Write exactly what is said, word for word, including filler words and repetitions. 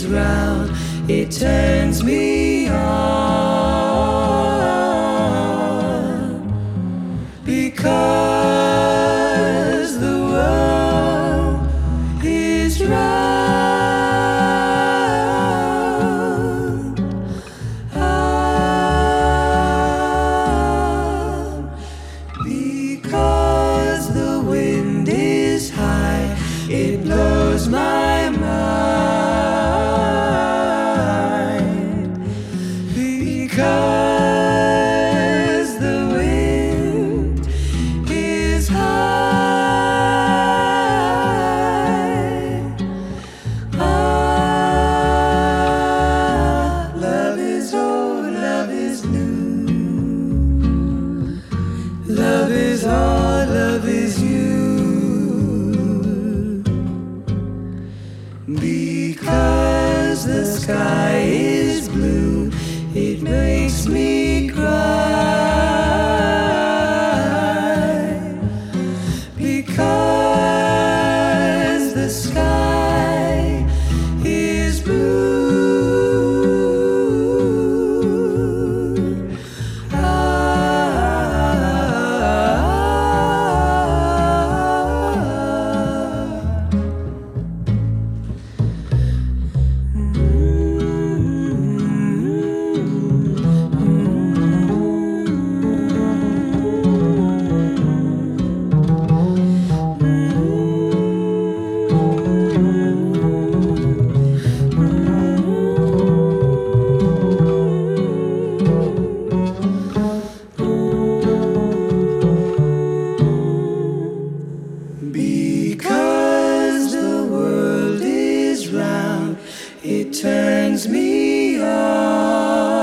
round, it turns me on. Because the world is round. Ah, because the wind is high, it blows my mind. Because the wind is high. Ah, love is old, love is new. Love is all, love is you. Because the sky is blue, it makes me cry. Because the sky is blue. Because the world is round, it turns me on.